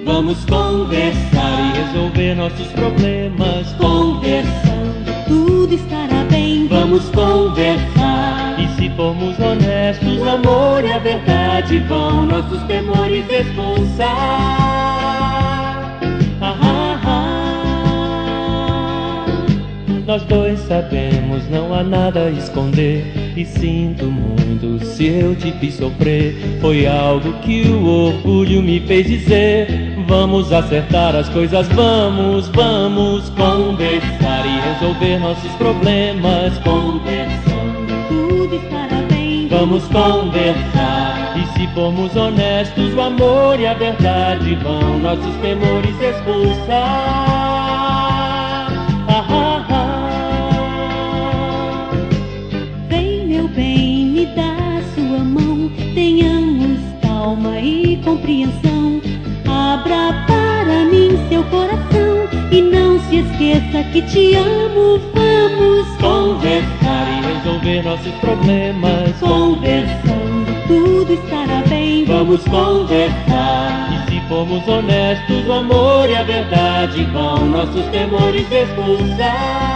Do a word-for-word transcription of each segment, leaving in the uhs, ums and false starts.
Vamos conversar e resolver nossos problemas. Conversando, tudo estará bem. Vamos conversar. E se formos honestos, o amor e a verdade vão nossos temores expulsar. Ah, ah, ah. Nós dois sabemos, não há nada a esconder. E sinto muito se eu te fiz sofrer. Foi algo que o orgulho me fez dizer. Vamos acertar as coisas, vamos, vamos conversar e resolver nossos problemas. Conversando, tudo estará bem. Vamos conversar. E se formos honestos, o amor e a verdade vão nossos temores expulsar. Ah, ah, ah. Vem, meu bem, me dá sua mão. Tenhamos calma e compreensão. Abra para mim seu coração e não se esqueça que te amo. Vamos conversar e resolver nossos problemas. Conversando, tudo estará bem. Vamos conversar. E se formos honestos, o amor e a verdade vão nossos temores expulsar.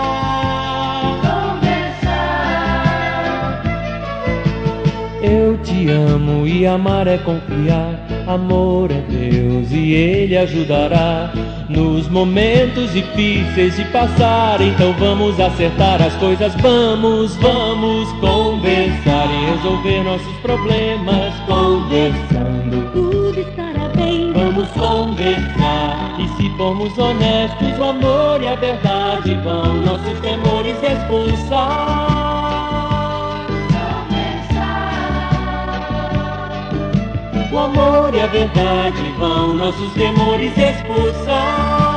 Eu te amo e amar é confiar. Amor é Deus e Ele ajudará nos momentos difíceis de passar. Então vamos acertar as coisas, vamos, vamos conversar e resolver nossos problemas. Conversando, tudo estará bem. Vamos conversar. E se formos honestos, o amor e a verdade vão nossos temores expulsar. O amor e a verdade vão nossos temores expulsar.